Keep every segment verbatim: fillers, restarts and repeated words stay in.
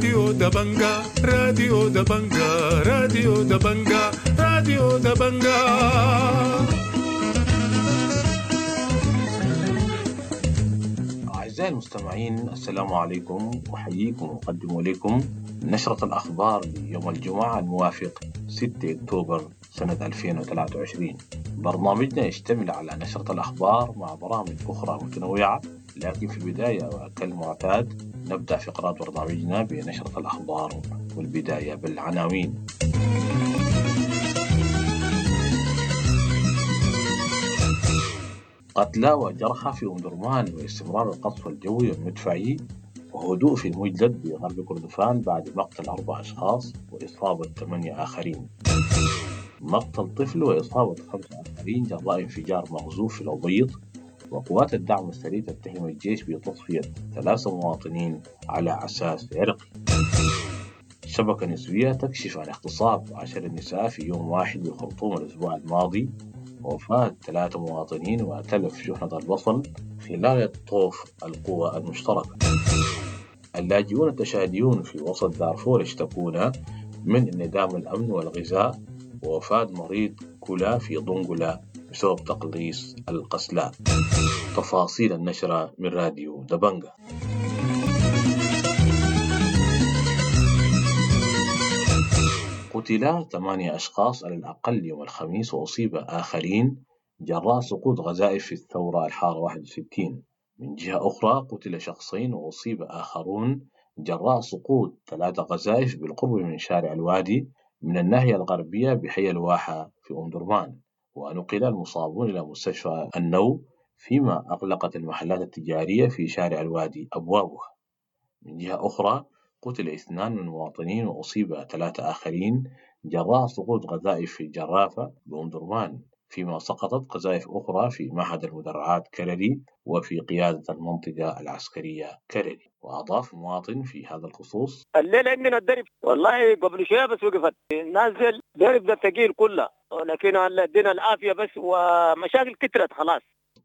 راديو دبنجا راديو دبنجا راديو دبنجا راديو دبنجا. أعزائي المستمعين، السلام عليكم، وحييكم وأقدم إليكم نشرة الأخبار ليوم الجمعة الموافق ستة أكتوبر سنة ألفين وثلاثة وعشرين. برنامجنا يشتمل على نشرة الأخبار مع برامج أخرى متنوعة، لكن في البداية كالمعتاد نبدأ فقرات برنامجنا بنشرة الأخبار، والبداية بالعناوين. قتلى وجرحى في أم درمان، واستمرار القصف الجوي والمدفعي، وهدوء في المجلد بغرب كردفان بعد مقتل أربع أشخاص وإصابة ثمانية آخرين. مقتل طفل وإصابة خمسة آخرين جراء انفجار مغزوف في الأبيض، وقوات الدعم السريع تتهم الجيش بتصفية ثلاثة مواطنين على أساس عرقي. شبكة نسوية تكشف عن اغتصاب عشر نساء في يوم واحد بالخرطوم الأسبوع الماضي، ووفاة ثلاثة مواطنين وتلف شحنة البصل خلال طوف القوى المشتركة. اللاجئون التشاديون في وسط دارفور يشتكون من انعدام الأمن والغذاء، ووفاة مريض كلى في ضنقلة بسبب تقليص القسلاء. تفاصيل النشرة من راديو دبنجا. قتل ثمانية أشخاص على الأقل يوم الخميس، وأصيب آخرين جراء سقوط غزائف في الثورة الحارة واحد وستين. من جهة أخرى قتل شخصين وأصيب آخرون جراء سقوط ثلاثة غزائف بالقرب من شارع الوادي من الناحية الغربية بحي الواحة في أم درمان، ونقل المصابون إلى مستشفى النو، فيما أغلقت المحلات التجارية في شارع الوادي أبوابها. من جهة أخرى قتل اثنان من المواطنين وأصيب ثلاثة آخرين جراء سقوط غزائف في الجرافة بأم درمان، فيما سقطت قذائف أخرى في معهد المدرعات كرري وفي قيادة المنطقة العسكرية كرري. وأضاف مواطن في هذا الخصوص: الليلة عندنا الدرب والله قبل شوية بس وقفت نازل درب ده ثقيل كله، لكن ادينا العافية بس ومشاكل كترت خلاص.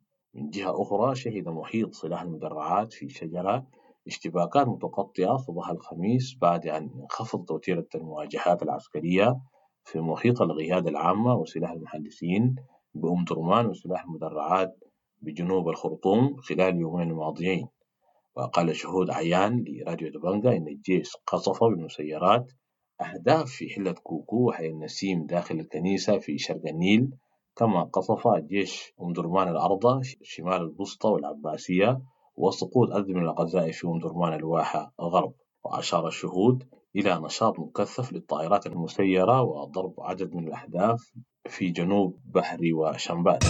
من جهة أخرى شهد محيط سلاح المدرعات في شجرة اشتباكات متقطعة صباح الخميس بعد أن انخفضت وتيرة المواجهات العسكرية في محيط القيادة العامة وسلاح المهندسين بأم درمان وسلاح المدرعات بجنوب الخرطوم خلال اليومين الماضيين. وقال شهود عيان لراديو دبنجا إن الجيش قصف بالمسيرات أهداف في حلة كوكو وحي النسيم داخل الكنيسة في شرق النيل، كما قصف الجيش أم درمان الأرض شمال البسطة والعباسية، وسقوط عدد من القذائف في أم درمان الواحة غرب. وأشار الشهود إلى نشاط مكثف للطائرات المسيرة وضرب عدد من الأهداف في جنوب بحري وشمبات.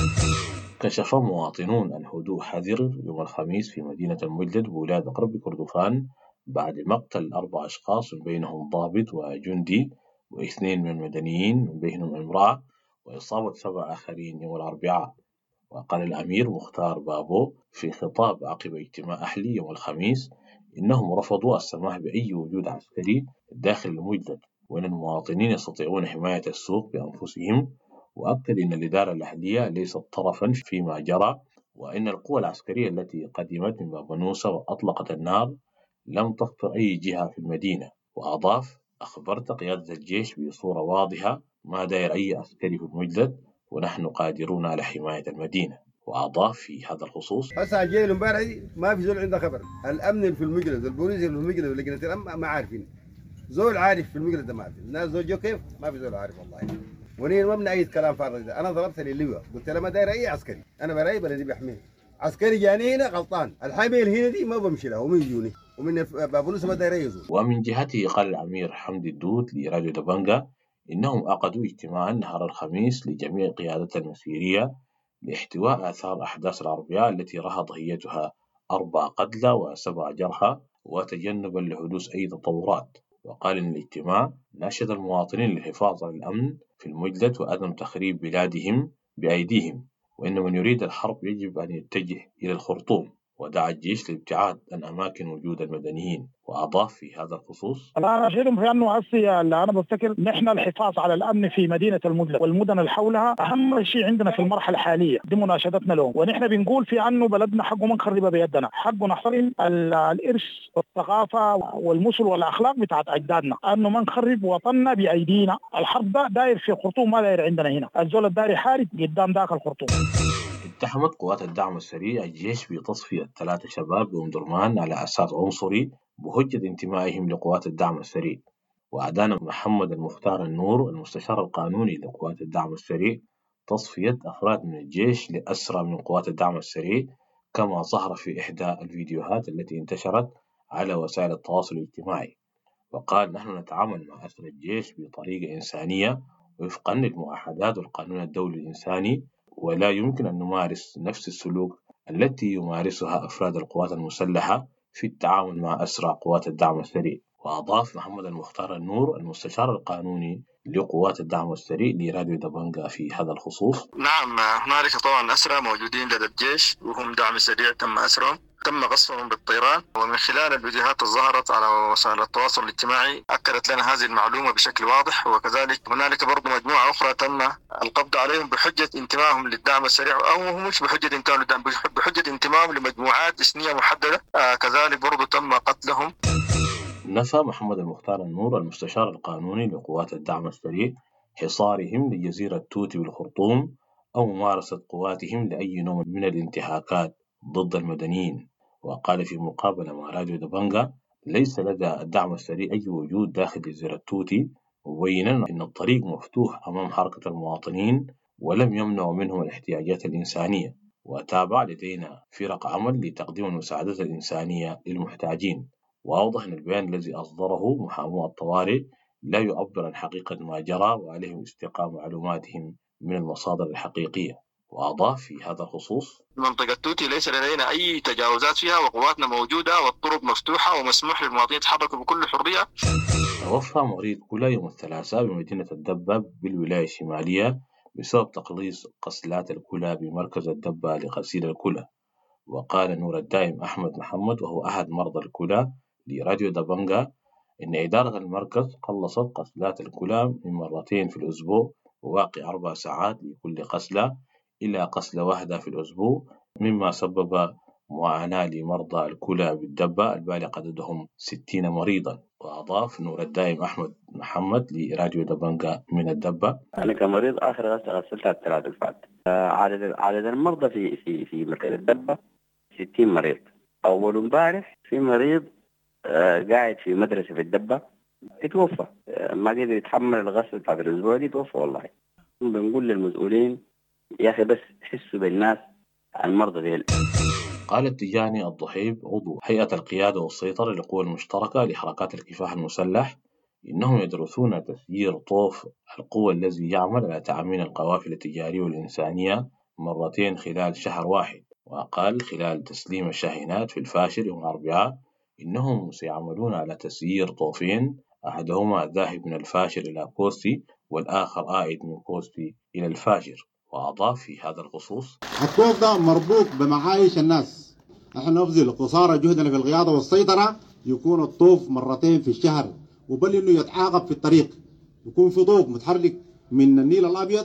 كشف مواطنون عن هدوء حذر يوم الخميس في مدينة المجلد بولاية غرب كردفان بعد مقتل أربع أشخاص من بينهم ضابط وجندي، واثنين من المدنيين من بينهم امرأة، وإصابة سبع آخرين يوم الأربعاء. وقال الأمير مختار بابو في خطاب عقب اجتماع أهلي يوم الخميس إنهم رفضوا السماح بأي وجود عسكري داخل المجلد، وأن المواطنين يستطيعون حماية السوق بأنفسهم. وأكد أن الإدارة الأهلية ليست طرفا فيما جرى، وأن القوى العسكرية التي قدمت من باب نوسة وأطلقت النار لم تخطر أي جهة في المدينة. وأضاف: أخبرت قيادة الجيش بصورة واضحة ما داير أي عسكري في المجلد، ونحن قادرون على حماية المدينة. وأضاف في هذا الخصوص: هسه جاي امبارح ما في زول عنده خبر، الأمن اللي في المجلد البوليس اللي في المجلد ولجنة الأمن ما عارفين، زول عارف في المجلد ما في، الناس زول جو كيف ما في زول عارف والله. ونين ما من أي كلام فارغ ده. أنا ضربت للواء قلت له ما داير أي عسكري، أنا براي بلدي بيحميه، عسكري جاني هنا غلطان، الحامل هنا دي ما بمشي له ومن يجوني ومن بابونس ما داير يزول. ومن جهته قال الأمير حمدي الدود لراديو دبنجا إنهم عقدوا اجتماعا نهار الخميس لجميع قيادات المسيرية لاحتواء آثار أحداث الأربعاء التي رأى ضحيتها أربع قتلى وسبع جرحى، وتجنبا لحدوث أي تطورات. وقال إن الاجتماع ناشد المواطنين للحفاظ على الأمن في المجلد وعدم تخريب بلادهم بأيديهم، وإن من يريد الحرب يجب أن يتجه إلى الخرطوم. ودعا الجيش لابتعاد عن أماكن وجود المدنيين. وأضاف في هذا الخصوص: أنا أشيرهم في أنه أصلي اللي أنا بفتكر نحن الحفاظ على الأمن في مدينة المدلج والمدن اللي حولها أهم شيء عندنا في المرحلة الحالية، دي مناشدتنا لهم. ونحن بنقول في أنه بلدنا حقه ما نخربها بيدنا، حقه نحترم الإرث والثقافة والمثل والأخلاق بتاعت أجدادنا، أنه ما نخرب وطننا بأيدينا. الحرب ده داير في الخرطوم ما داير عندنا هنا، الزول الداير حارب قدام ذاك الخرطوم. اتهمت قوات الدعم السريع الجيش بتصفية ثلاثة شباب بأم درمان على أساس عنصري بحجة انتمائهم لقوات الدعم السريع. وأدان محمد المختار النور المستشار القانوني لقوات الدعم السريع تصفية أفراد من الجيش لأسرى من قوات الدعم السريع، كما ظهر في إحدى الفيديوهات التي انتشرت على وسائل التواصل الاجتماعي. وقال: نحن نتعامل مع أسرى الجيش بطريقة إنسانية وفقا للمعاهدات والقانون الدولي الإنساني، ولا يمكن أن نمارس نفس السلوك التي يمارسها أفراد القوات المسلحة في التعامل مع أسرى قوات الدعم السريع. وأضاف محمد المختار النور المستشار القانوني لقوات الدعم السريع لراديو دبنجا في هذا الخصوص: نعم، هنالك طبعا أسرى موجودين لدى الجيش وهم دعم سريع تم أسرهم، تم غصبهم بالطيران. ومن خلال الفيديوهات الظهرت على وسائل التواصل الاجتماعي أكدت لنا هذه المعلومة بشكل واضح. وكذلك هنالك برضو مجموعة أخرى تم القبض عليهم بحجة انتمائهم للدعم السريع، أو مش بحجة انتمائهم للدعم، بحجة انتمائهم لمجموعات إثنية محددة. آه كذلك برضو تم قتلهم. نفى محمد المختار النور المستشار القانوني لقوات الدعم السريع حصارهم لجزيرة توتي بالخرطوم أو ممارسة قواتهم لأي نوع من الانتهاكات ضد المدنيين. وقال في مقابلة مع راديو دبنجا: ليس لدى الدعم السريع أي وجود داخل جزيرة توتي، مبينا أن الطريق مفتوح أمام حركة المواطنين ولم يمنع منهم الاحتياجات الإنسانية. وتابع: لدينا فرق عمل لتقديم المساعدات الإنسانية للمحتاجين. وأوضح أن البيان الذي أصدره محامو الطوارئ لا يعبر عن حقيقة ما جرى، وعليهم استقاء معلوماتهم من المصادر الحقيقية. وأضاف في هذا الخصوص: منطقة توتي ليس لدينا أي تجاوزات فيها، وقواتنا موجودة والطرق مفتوحة ومسموح للمواطنين يتحركوا بكل حرية. توفى مريض كلى يوم الثلاثاء بمدينة الدبة بالولاية الشمالية بسبب تقليص غسلات الكلى بمركز الدبة لغسيل الكلى. وقال نور الدائم أحمد محمد وهو أحد مرضى الكلى لراديو دبنجا إن إدارة المركز قلصت غسلات الكلى من مرتين في الأسبوع، وواقع أربع ساعات لكل غسلة إلى غسلة واحدة في الأسبوع، مما سبب معاناة لمرضى الكلى بالدبة البالغ عددهم ستين مريضا. وأضاف نور الدائم أحمد محمد لراديو دبنجا من الدبة: أنا كمريض آخر غسلة غسلتها الثلاث اللي فات. عدد عدد المرضى في في في مكان الدبة ستين مريض. أول امبارح في مريض آه قاعد في مدرسة في الدبة اتوفى، آه ما قدر يتحمل الغسل بتاع الأسبوع دي توفى. والله بنقول للمسؤولين يا أخي بس حسوا بالناس عن مرضى ديل. قال التجاني الضحيب عضو هيئة القيادة والسيطرة للقوى المشتركة لحركات الكفاح المسلح إنهم يدرسون تسيير طوف القوى الذي يعمل على تأمين القوافل التجارية والإنسانية مرتين خلال شهر واحد. وقال خلال تسليم الشاحنات في الفاشر يوم الأربعاء إنهم سيعملون على تسيير طوفين، أحدهما ذاهب من الفاشر إلى كوستي والآخر عائد من كوستي إلى الفاشر. وأضاف في هذا الخصوص: الطوف ده مربوط بمعايش الناس، احنا نبذل قصارى جهدنا في القيادة والسيطرة يكون الطوف مرتين في الشهر، وبل انه يتعاقب في الطريق، يكون في طوف متحرك من النيل الأبيض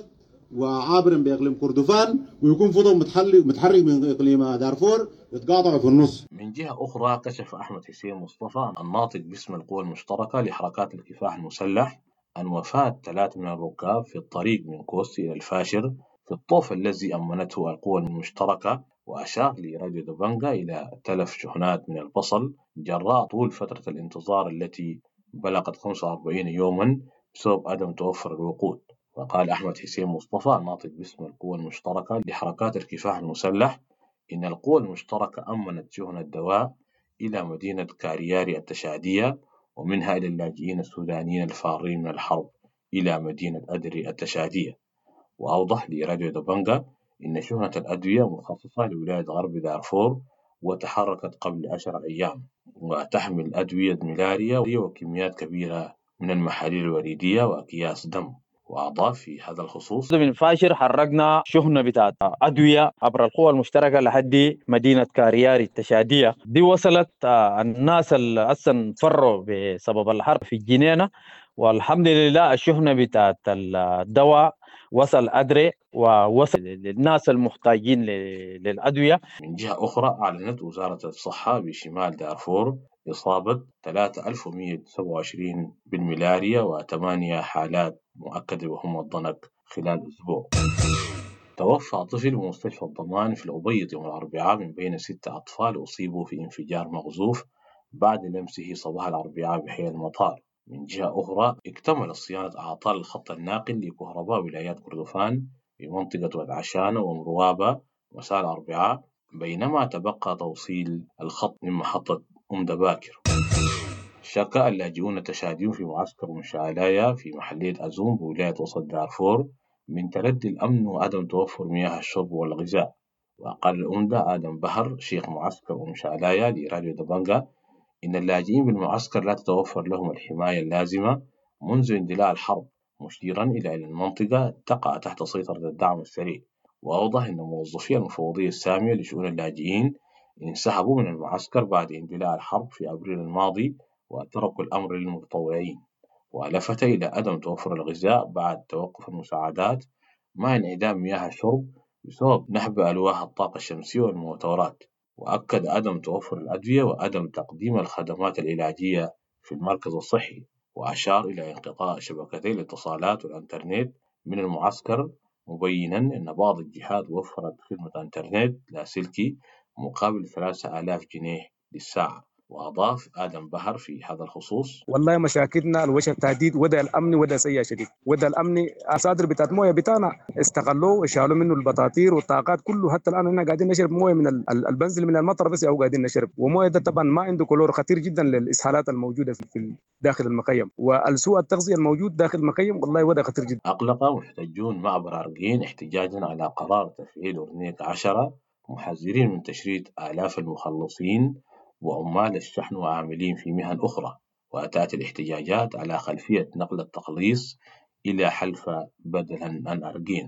وعابر بإقليم كردفان، ويكون في طوف متحرك من إقليم دارفور يتقاطع في النص. من جهة أخرى كشف أحمد حسين مصطفى الناطق باسم القوى المشتركة لحركات الكفاح المسلح عن وفاة ثلاثة من الركاب في الطريق من كوستي إلى الفاشر في الطوف الذي أمنته القوى المشتركة. وأشار لراديو دبنجا إلى تلف شحنات من البصل جراء طول فترة الانتظار التي بلغت خمسة وأربعين يوما بسبب عدم توفر الوقود. وقال أحمد حسين مصطفى الناطق باسم القوى المشتركة لحركات الكفاح المسلح إن القوى المشتركة أمنت شحن الدواء إلى مدينة كارياري التشادية، ومنها إلى اللاجئين السودانيين الفارين من الحرب إلى مدينة أدري التشادية. وأوضح لراديو دبنجا إن شحنة الأدوية مخصصة لولاية غرب دارفور وتحركت قبل عشر أيام، وتحمل أدوية ملاريا وكميات كبيرة من المحاليل الوريدية وأكياس دم. وأضاف في هذا الخصوص: من فاشر حرقنا شحنة بتاعت أدوية عبر القوى المشتركة لحد مدينة كارياري التشادية. دي وصلت الناس اللي أصلا فروا بسبب الحرب في الجنينة، والحمد لله الشحنة بتاعت الدواء وصل أدري ووصل للناس المحتاجين للأدوية. من جهة أخرى، أعلنت وزارة الصحة بشمال دارفور إصابة ثلاثة آلاف ومئة وسبعة وعشرين بالملاريا وثمانية حالات مؤكدة وهم الضنك خلال أسبوع. توفى طفل بمستشفى الضمان في الأبيض يوم الأربعاء من بين ستة أطفال أصيبوا في انفجار مغزوف بعد لمسه صباح الأربعاء بحي المطار. من جهة أخرى، اكتمل صيانة أعطال الخط الناقل لكهرباء ولايات كردفان في منطقة ودعشانة ومروابة مساء الأربعاء، بينما تبقى توصيل الخط من محطة أم دباكر. شكى اللاجئون التشاديون في معسكر مشعلايا في محلية أزوم بولاية وسط دارفور من تردي الأمن وعدم توفر مياه الشرب والغذاء. وقال الأمدة آدم بهر شيخ معسكر مشعلايا لراديو دبنجا إن اللاجئين بالمعسكر لا تتوفر لهم الحماية اللازمة منذ اندلاع الحرب، مشيرا إلى أن المنطقة تقع تحت سيطرة الدعم السريع. وأوضح أن موظفي المفوضية السامية لشؤون اللاجئين انسحبوا من المعسكر بعد اندلاع الحرب في أبريل الماضي وتركوا الأمر للمتطوعين، ولفت إلى عدم توفر الغذاء بعد توقف المساعدات مع انعدام مياه الشرب بسبب نهب ألواح الطاقة الشمسية والموتورات. وأكد عدم توفر الأدوية وعدم تقديم الخدمات العلاجية في المركز الصحي، وأشار إلى انقطاع شبكتي الاتصالات والإنترنت من المعسكر، مبينا أن بعض الجهات وفرت خدمة إنترنت لاسلكي مقابل ثلاثة آلاف جنيه للساعة. وأضاف آدم بهر في هذا الخصوص: والله مشاكلنا الوجه التهديد وده الأمن وده سيء شديد. وده الأمن أصادر بتاعت موية بتاعنا استغلوه وشالوا منه البطاطير والطاقات كله. حتى الآن هنا قاعدين نشرب موية من البنزل من المطر بس، أو قاعدين نشرب، وموية ده طبعا ما عنده كلور خطير جدا للإسهالات الموجودة في داخل المخيم، والسوء التغذية الموجود داخل المخيم والله وده خطير جدا. أقلق محتجون معبر أرجين احتجاجا على قرار تفعيل أورنيك عشرة، محذرين من تشريد آلاف المخلصين وعمال الشحن وعاملين في مهن أخرى. وأتت الاحتجاجات على خلفية نقل التخليص إلى حلفة بدلا عن أرجين.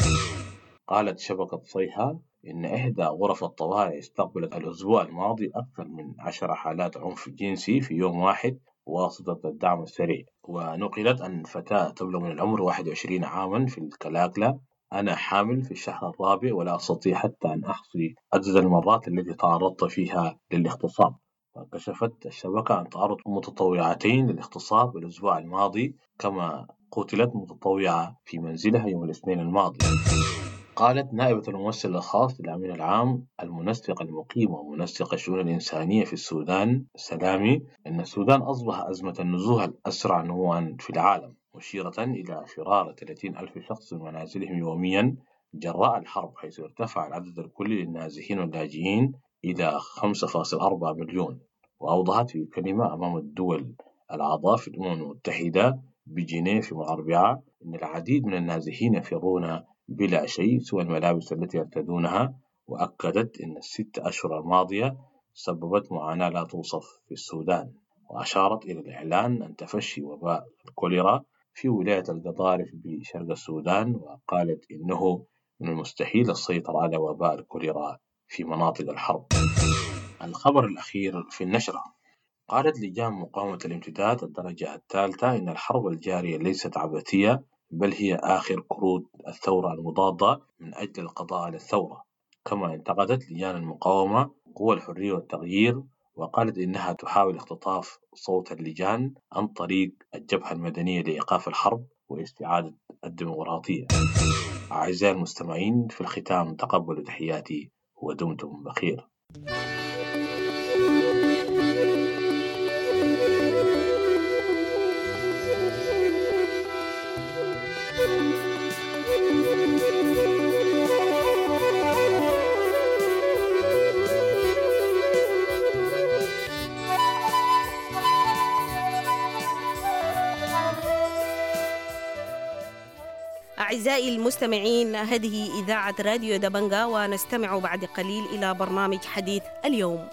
قالت شبكة صيحة إن إحدى غرف الطوارئ استقبلت الأسبوع الماضي أكثر من عشر حالات عنف جنسي في يوم واحد بواسطة الدعم السريع. ونقلت أن فتاة تبلغ من العمر واحد وعشرين عاما في الكلاكلة: أنا حامل في الشهر الرابع ولا أستطيع حتى أن أحصي عدد المرات التي تعرضت فيها للاغتصاب. وكشفت الشبكة عن تعرض متطوعتين للاغتصاب الأسبوع الماضي، كما قتلت متطوعة في منزلها يوم الاثنين الماضي. قالت نائبة الممثل الخاص للأمين العام المنسق المقيم ومنسق الشؤون الإنسانية في السودان سلامي أن السودان أصبح أزمة النزوح الأسرع نمواً في العالم، مشيرة إلى فرار ثلاثين ألف شخص من منازلهم يومياً جراء الحرب، حيث ارتفع العدد الكلي للنازحين واللاجئين إلى خمسة فاصلة أربعة مليون. وأوضحت في كلمة أمام الدول الأعضاء في الأمم المتحدة بجنيف يوم الأربعاء أن العديد من النازحين يفرون بلا شيء سوى الملابس التي يرتدونها. وأكدت أن الست أشهر الماضية سببت معاناة لا توصف في السودان. وأشارت إلى الإعلان عن تفشي وباء الكوليرا في ولاية القضارف بشرق السودان، وقالت إنه من المستحيل السيطرة على وباء الكوليرا في مناطق الحرب. الخبر الأخير في النشرة: قالت لجان مقاومة الامتداد الدرجة الثالثة إن الحرب الجارية ليست عبثية، بل هي آخر كروت الثورة المضادة من أجل القضاء على الثورة. كما انتقدت لجان المقاومة قوى الحرية والتغيير، وقالت إنها تحاول اختطاف صوت اللجان عن طريق الجبهة المدنية لإيقاف الحرب واستعادة الديمقراطية. أعزائي المستمعين، في الختام تقبلوا تحياتي ودمتم بخير. أعزائي المستمعين، هذه إذاعة راديو دبنجا، ونستمع بعد قليل إلى برنامج حديث اليوم.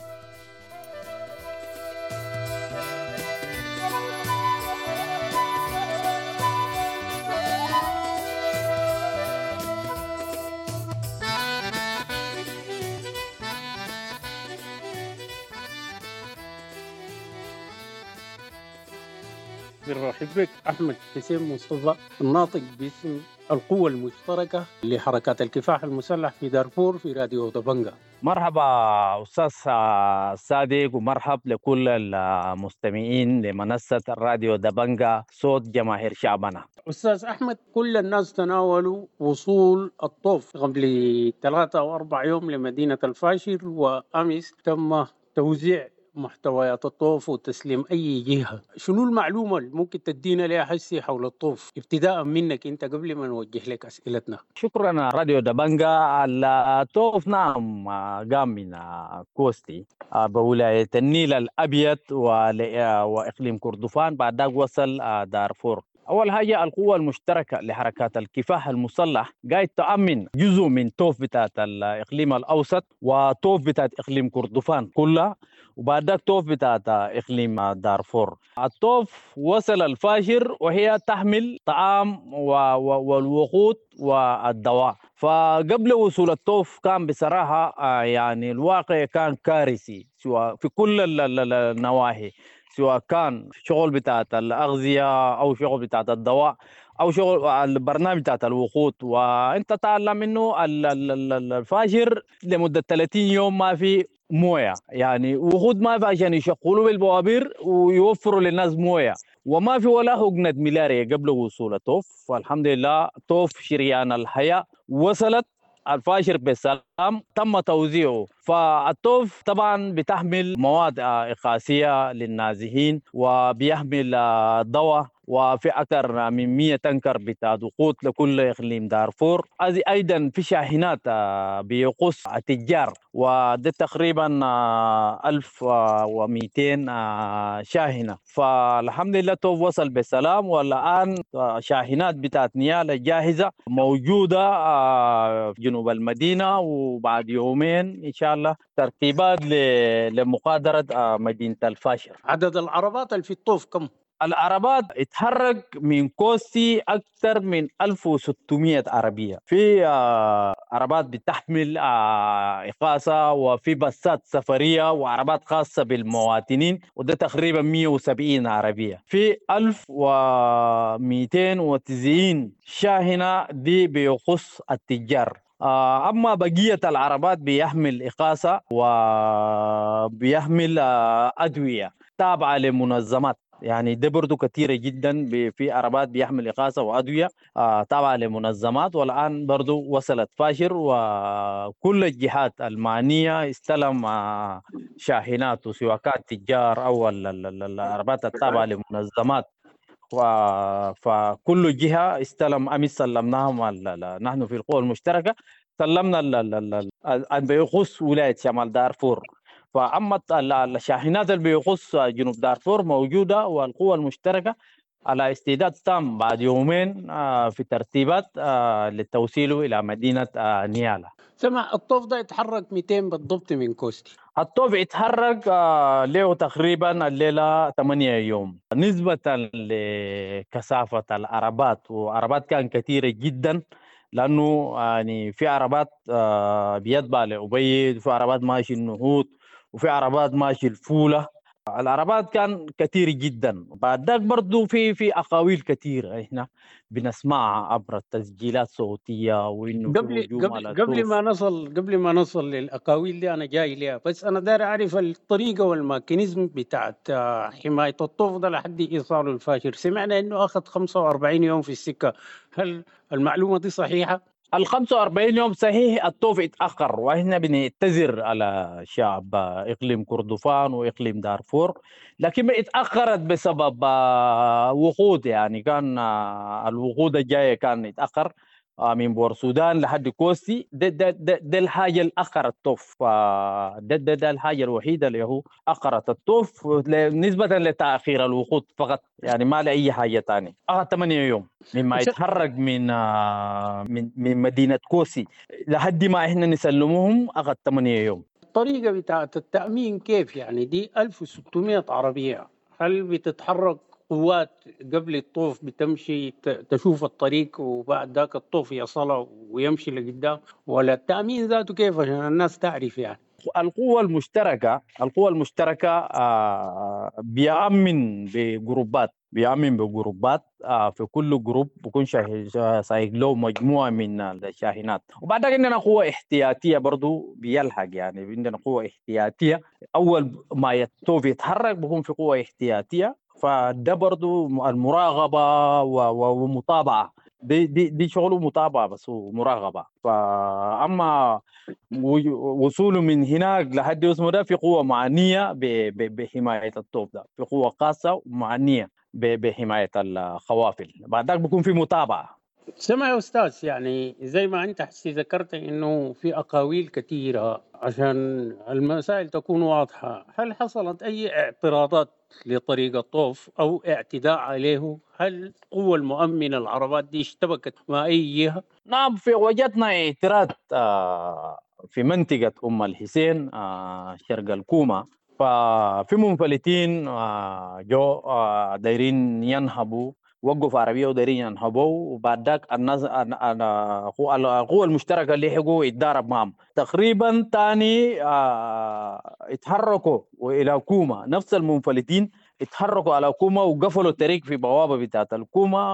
بنرحب بك أحمد حسين مصطفى الناطق باسم القوة المشتركة لحركات الكفاح المسلح في دارفور في راديو دبنجا. مرحبا أستاذ صادق، ومرحب لكل المستمعين لمنصة الراديو دبنجا صوت جماهير شعبنا. أستاذ أحمد، كل الناس تناولوا وصول الطوف قبل ثلاثة أو أربع يوم لمدينة الفاشر، وأمس تم توزيع محتويات الطوف وتسليم أي جهة. شنو المعلومة اللي ممكن تدينا لها حسي حول الطوف ابتداء منك أنت قبل ما نوجه لك أسئلتنا؟ شكرا راديو دبنجا. الطوف نعم قام من كوستي بولاية النيل الأبيض وإقليم كردفان، بعد ذلك وصل دارفور. أول حاجة القوة المشتركة لحركات الكفاح المسلح قاعد تأمن جزء من طوف بتاعت الإقليم الأوسط وطوف بتاعت إقليم كردفان كلها، وبعد ذلك طوف بتاعت إقليم دارفور. الطوف وصل الفاشر وهي تحمل طعام والوقود والدواء. فقبل وصول الطوف كان بصراحة يعني الواقع كان كارثي سواء في كل النواحي، سواء كان شغل بتاعت الأغذية أو شغل بتاعت الدواء أو شغل البرنامج بتاعت الوقود. وأنت تعلم إنه الفاشر لمدة ثلاثين يوم ما في موية، يعني وقود ما في عشان يشغلوا بالبوابير ويوفروا للناس موية، وما في ولا هجنة ملاريا قبل وصول الطوف. والحمد لله طوف شريان الحياة وصلت الفاشر بالسلام، تم توزيعه. فالطوف طبعا بتحمل مواد إقاسية للنازحين وبيحمل دواء، وفي أكثر من مئة تنكر بتاع وقود لكل إقليم دارفور. أيضا في شاحنات بيقص التجار، وده تقريبا ألف ومئتين شاحنة. فالحمد لله الطوف وصل بالسلام، والآن شاحنات بتاعت نيال جاهزة موجودة في جنوب المدينة، وبعد يومين إن شاء الله ترتيبات لمقادرة مدينة الفاشر. عدد العربات اللي في الطوف كم؟ العربات اتحرك من كوستي أكثر من ألف وستمئة عربية. في عربات بتحمل إقاصة، وفي بسات سفرية وعربات خاصة بالمواطنين، وده تقريبا مئة وسبعين عربية. في ألف ومئتين وتسعين شاحنة دي بيخص التجار. أما بقية العربات بيحمل إقاصة وبيحمل أدوية تابعة لمنظمات، يعني ده برضو كثيرة جدا. في عربات بيحمل إقاصة وأدوية تابعة لمنظمات. والآن برضو وصلت فاشر، وكل الجهات المعنية استلم شاحنات سواء كانت تجار أو العربات التابعة لمنظمات. فكل جهة استلم. أمس سلمناهم نحن في القوى المشتركة سلمنا اللي بيخص ولاية شمال دارفور. فأما الشاحنات اللي بيخص جنوب دارفور موجودة، والقوى المشتركة على استعداد تام بعد يومين في ترتيبات للتوصيل إلى مدينة نيالا. سمع الطوف ده يتحرك مئتين بالضبط من كوستي. الطوف يتحرك له تقريبا الليلة ثمانية يوم. نسبة لكثافة العربات، وعربات كان كثيرة جدا، لأنه يعني في عربات بيتبع لأبيض، وفي عربات ماشي النهوض، وفي عربات ماشي الفولة. العربات كان كثير جدا. بعد ذلك برضو في في أقاويل كثيرة احنا بنسمعها عبر التسجيلات الصوتية، وإنه قبل قبل قبل ما نصل قبل ما نصل للأقاويل دي أنا جاي لها، بس أنا داير أعرف الطريقة والميكانيزم بتاعت حماية الطوف ده لحد إيصاله الفاشر. سمعنا إنه أخذ خمسة وأربعين يوم في السكة، هل المعلومة دي صحيحة؟ ال خمسة وأربعين يوم صحيح. الطوف اتأخر، وإحنا بنعتذر على شعب إقليم كردفان وإقليم دارفور، لكن اتأخرت بسبب وقود. يعني كان الوقود الجاية كان يتأخر من بور السودان لحد كوستي. ده, ده, ده, ده الحاجة اللي أخرت الطوف. ده, ده, ده الحاجة الوحيدة اللي هو أخرت الطوف نسبة لتأخير الوقود فقط، يعني ما لأي حاجة تانية. أخذ ثمانية يوم مما يتحرك من من من مدينة كوسي لحد ما إحنا نسلمهم، أخذ ثمانية يوم. الطريقة بتاعت التأمين كيف؟ يعني دي ألف وستمئة عربية، هل بتتحرك قوات قبل الطوف بتمشي تشوف الطريق وبعد ذاك الطوف يصله ويمشي لقدام، ولا التأمين ذاته كيف عشان الناس تعرف؟ يعني القوة المشتركة القوة المشتركة آه، بيأمن بجروبات بيأمن بجروبات آه، في كل جروب بكون شاه- سايق له مجموعة من الشاحنات. وبعد ذلك عندنا قوة احتياطية برضو بيلحق، يعني عندنا قوة احتياطية أول ما الطوف يتحرك بكون في قوة احتياطية، فده برضو المراقبة و- و- ومتابعة. دي دي دي شغله متابعة بس ومراقبة. فأما و- وصوله من هناك لحد اسمه ده في قوة معنية ب- ب- بحماية الطوف ده، في قوة خاصة معنية ب- بحماية القوافل. بعد ذلك بيكون في متابعة. سمع يا أستاذ، يعني زي ما أنت حسي ذكرت إنه في أقاويل كثيرة عشان المسائل تكون واضحة، هل حصلت أي اعتراضات لطريق الطوف أو اعتداء عليه؟ هل القوة المؤمنة العربات دي اشتبكت مع أي جهة؟ نعم، في وجدنا اعتراض آه، في منطقة أم الحسين آه، شرق الكومة. ففي منفلتين آه، جو آه، دايرين ينهبوا، وقفوا عربية ودايرين ينهبوا. وبعد ذاك الناس أنا- أنا- القوى القوى المشتركة اللي حقوا يتضارب معهم تقريبا تاني آه، اتحركوا إلى كومة. نفس المنفلتين اتحركوا على كوما وقفلوا الطريق في بوابه بتاعت الكوما،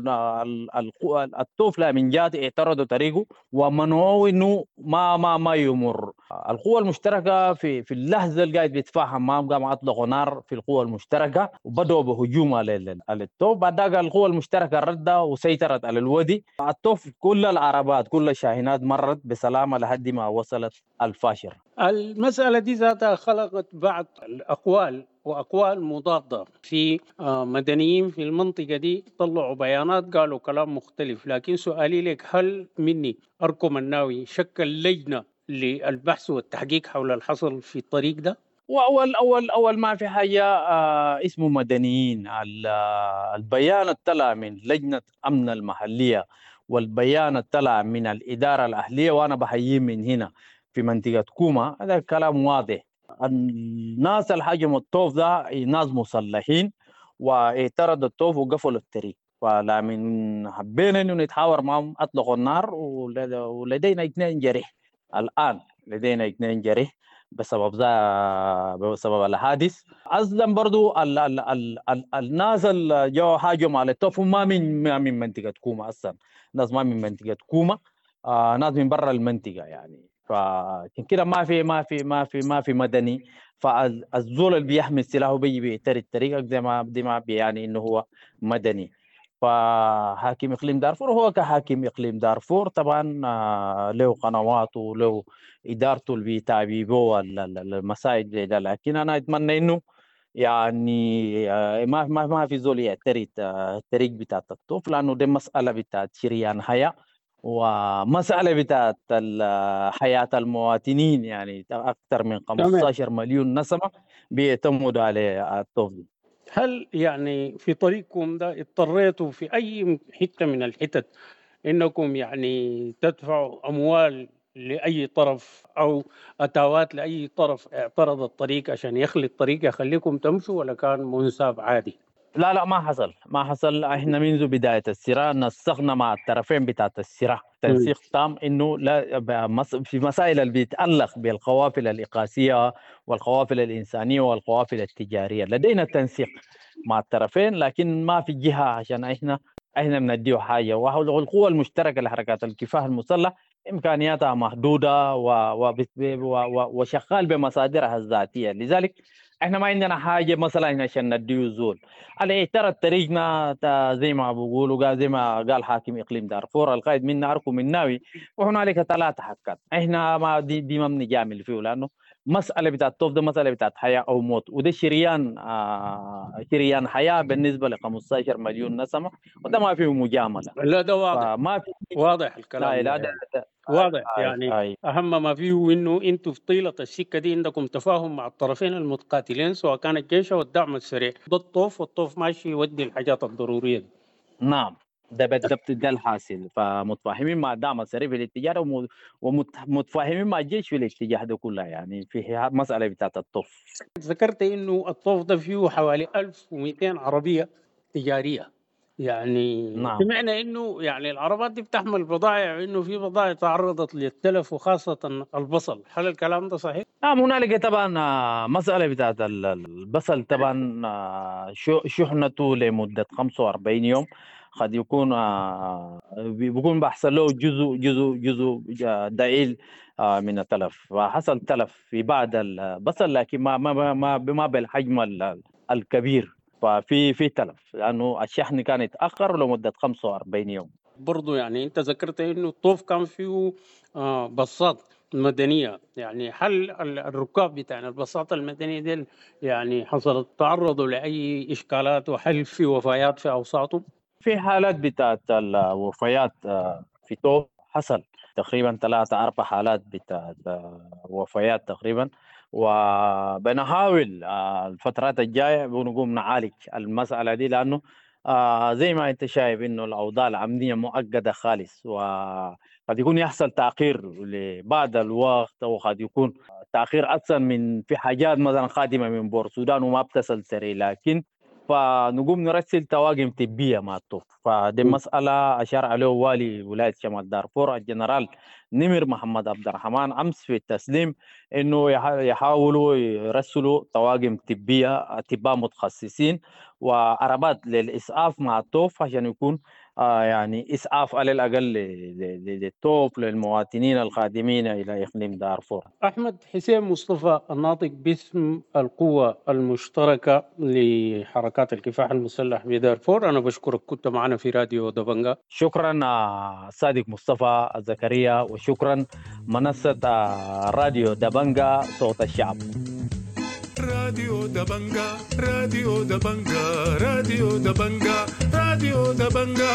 والطفله من جات اعترضوا طريقه ومنعوه انه ما ما ما يمر. القوى المشتركه في في اللحظه اللي قاعد بيتفاهم معهم قام اطلقوا نار في القوى المشتركه وبداوا بهجوم على على التوف. بعد ذاك القوى المشتركه ردت وسيطرت على الودي. التوف كل العربات كل الشاحنات مرت بسلامه لحد ما وصلت الفاشر. المسألة دي ذاتها خلقت بعض الأقوال وأقوال مضادة في آه، مدنيين في المنطقة دي طلعوا بيانات قالوا كلام مختلف. لكن سؤالي لك، هل مني أركم الناوي شكل لجنة للبحث والتحقيق حول الحصل في الطريق ده؟ واول اول اول ما في حاجه آه اسمه مدنيين. ال- آه، البيان الطلع من لجنه امن المحليه والبيان الطلع من الاداره الاهليه، وانا بحييه من هنا في منطقه كوما، هذا كلام واضح. الناس اللي هاجموا الطوف ده ناس مسلحين واعترضوا الطوف وقفلوا الطريق. فلا من حبينا انه نتحاور معهم اطلقوا النار، ولد- ولدينا اثنين جريح الان، لدينا اثنين جريح بسبب ذا بسبب الحادث. اصلا برضو ال ال ال ال الناس اللي جو هاجموا على الطوف ما من ما من منطقه كوما، اصلا ناس ما من منطقه كوما، آه ناس من برا المنطقه يعني. فعشان كده ما في ما في ما في ما في مدني. فالزول اللي بيحمل سلاحه بيجي بيعترض طريقك زي ما دي ما بيعني انه هو مدني. فحاكم اقليم دارفور هو كحاكم اقليم دارفور طبعا آه، له قنواته وله ادارته اللي بيتابعوا المسائل زي ده. لكن انا اتمنى انه يعني آه، ما ما ما في زول يعترض آه، الطريق بتاعت الطوف، لانه دي مساله بتاعت شريان حياه ومساله بتاعت ال- حياه المواطنين. يعني اكثر من تمام. خمسة عشر مليون نسمه بيعتمدوا على الطوف دي. هل يعني في طريقكم ده اضطريتوا في أي حتة من الحتت إنكم يعني تدفعوا أموال لأي طرف أو أتاوات لأي طرف اعترض الطريق عشان يخلي الطريق يخليكم تمشوا، ولا كان منساب عادي؟ لا لا ما حصل ما حصل. احنا منذ بدايه الصراع نسقنا مع الطرفين بتاعت الصراع تنسيق تام انه لا بمس- في مسائل اللي بيتعلق بالقوافل الاقاسيه والقوافل الانسانيه والقوافل التجاريه لدينا تنسيق مع الطرفين، لكن ما في جهه عشان احنا احنا بنديه حاجه. والقوى المشتركه لحركات الكفاح المسلح امكانياتها محدوده و- وبت- و- و- وشغال بمصادرها الذاتيه. لذلك احنا ما عندنا حاجه مثلا عشان نديه زول. على اعترض طريقنا تا- زي ما بقولوا قال زي ما قال حاكم اقليم دارفور القائد منا اركو مناوي، وهنالك ثلاثه حكات. احنا ما دي, دي ما بنجامل فيه، لانه مساله بتاعت الطوف ده مساله بتاعت حياه او موت، وده شريان آه شريان حياه بالنسبه ل خمسة عشر مليون نسمه، وده ما فيه مجامله. لا ده واضح، فما في واضح لا الكلام لا ده ده, يعني. ده واضح آي يعني. آي أهم ما فيه إنه أنتوا في طيلة السكة دي عندكم تفاهم مع الطرفين المتقاتلين سواء كان الجيش أو الدعم السريع. ده الطوف، والطوف ماشي يودي الحاجات الضرورية دي. نعم ده بالضبط ده الحاصل. فمتفاهمين مع الدعم السريع في الاتجاه ده، وم- ومتفاهمين مع الجيش في الاتجاه ده كله، يعني في مسألة بتاعت الطف. ذكرت إنه الطوف ده فيه حوالي ألف ومئتين عربية تجارية. يعني نعم. سمعنا انه يعني العربات دي بتحمل بضائع وانه في بضائع تعرضت للتلف وخاصه البصل، هل الكلام ده صحيح؟ نعم هنالك طبعا آه، مسألة بتاعت ال- البصل طبعا آه، شو- شحنته لمدة خمسة وأربعين يوم قد يكون آه، بي- بيكون بيحصل له جزء جزء جزء آه، ضئيل آه، من التلف، فحصل تلف في بعض البصل لكن ما ما ما ما ما بالحجم ال- الكبير، ففي في تلف لأنه الشحن كان يتأخر لمدة خمسة وأربعين يوم. برضو يعني انت ذكرت انه الطوف كان فيه آه بساط مدنيه، يعني هل ال- الركاب بتاع البساطه المدنيه دي يعني حصلت تعرضوا لاي اشكالات وهل في وفيات في اوساطهم؟ في حالات بتاعت الوفيات آه، في توب حصل تقريبا ثلاثة أربع حالات بتاعت آه، وفيات تقريبا، وبنحاول آه، الفترات الجاية بنقوم نعالج المسألة دي لأنه آه، زي ما أنت شايف إنه الأوضاع الأمنية مؤقتة خالص، وقد يكون يحصل تأخير لبعض الوقت أو قد يكون تأخير أكثر من في حاجات مثلا خادمة من بور السودان وما بتصل سريع، لكن فنقوم نرسل طواقم طبيه مع الطوف. فدي مساله اشار عليه والي ولايه شمال دارفور الجنرال نمر محمد عبد الرحمن امس في التسليم انه يح- يحاولوا يرسلوا طواقم طبيه اطباء متخصصين وعربات للاسعاف مع الطوف عشان يكون آه يعني اسعاف على الاقل ل- ل- ل- للطوف للمواطنين القادمين الى اقليم دارفور. احمد حسين مصطفى الناطق باسم القوه المشتركه لحركات الكفاح المسلح بدارفور، انا بشكرك كنت معنا في راديو دبنجا. شكرا آه، صادق مصطفى زكريا، وشكرا منصة آه، راديو دبنجا صوت الشعب. راديو دبنجا راديو دبنجا راديو دبنجا راديو دبنجا.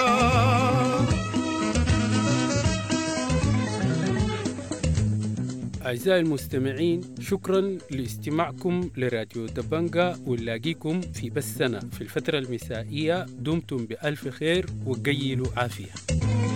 أعزائي المستمعين، شكرا لاستماعكم لراديو دبنجا، ونلاقيكم في بثنا في الفترة المسائية. دمتم بألف خير وقيلوا عافية.